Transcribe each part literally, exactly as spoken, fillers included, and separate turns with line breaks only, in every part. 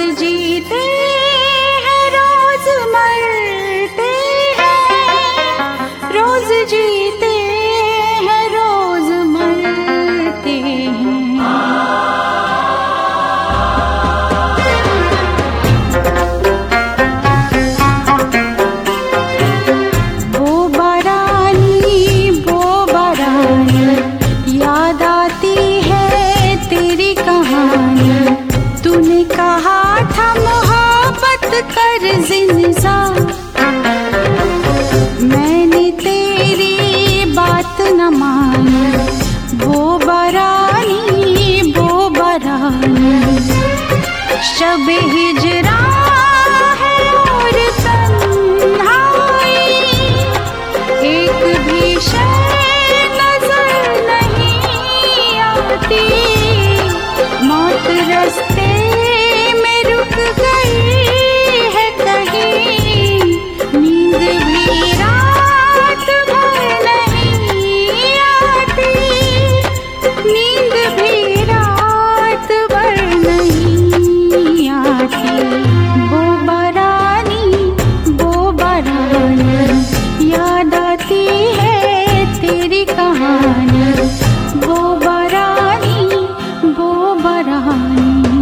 जीते हैं रोज मरते हैं, रोज जीते हैं रोज मरते हैं। वो बारानी वो बारानी याद आती है तेरी कहानी। तूने कहा था मोहब्बत कर जिंदा, मैंने तेरी बात न मानी। वो बारानी वो बारानी शब हिजरा है और तन्हाई, एक भी शय नजर नहीं आती। मौत रास्ते में रुक गई है कहीं, नींद भी रात भर नहीं आती, नींद भी रात भर नहीं आती। वो बारानी वो बारानी याद आती है तेरी कहानी। वो बारानी वो बारानी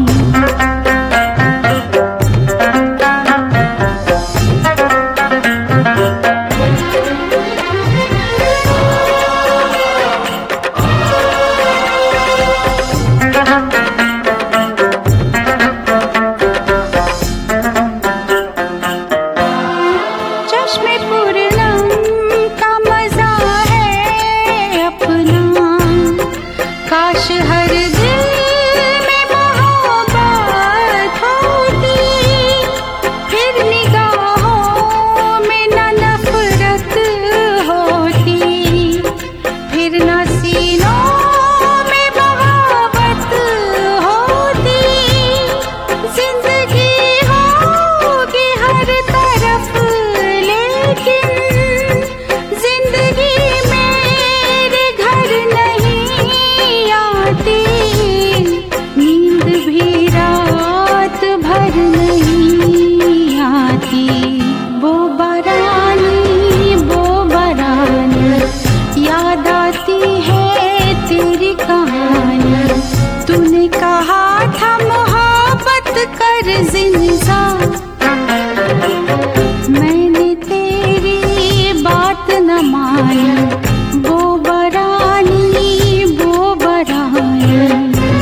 चश्मे पूरनम का मजा है अपना, काश हर दिल में मोहब्बत होती, फिर निगाहों में न नफरत होती, फिर न सीनों में बगावत होती। जिंदगी होगी हर तरफ लेकिन जिंदगी मेरे घर नहीं आती, नींद भी रात भर नहीं आती। वो बारानी वो बारानी याद आती है तेरी कहानी। तूने कहा था मोहब्बत कर जिंदा, मैंने तेरी बात न मानी। वो बारानी वो बारानी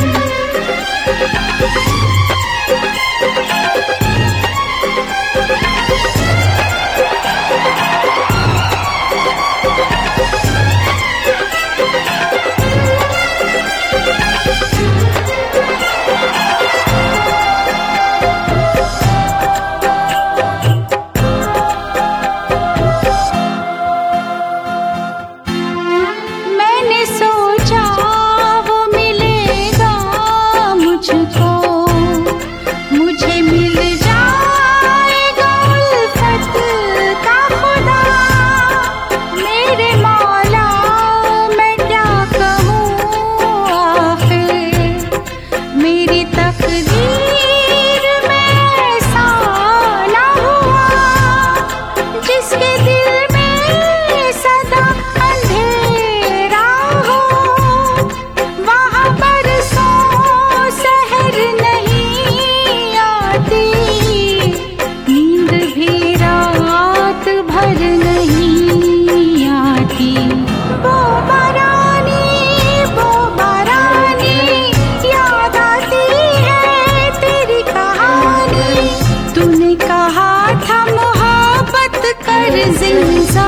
मैंने सोचा वो मिलेगा मुझको, मुझे मिल जाएगा उल्फत का खुदा। मेरे मौला मैं क्या कहूँ आखिर, मेरी तकदीर में ऐसा ना हुआ, जिसके दिल में सदा अंधेरा हो। वहाँ बरसों सहर नहीं आती, नींद भी रात भर नहीं आती। वो बारानी वो बारानी याद आती है तेरी कहानी। तूने कहा था मोहब्बत कर जिंदा,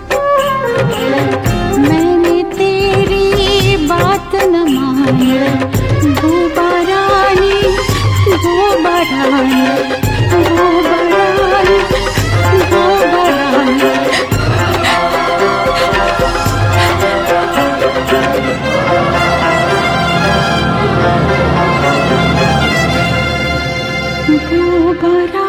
मैंने तेरी बात न मानी। वो बारानी वो बारानी वो बारानी वो बारानी वो बारानी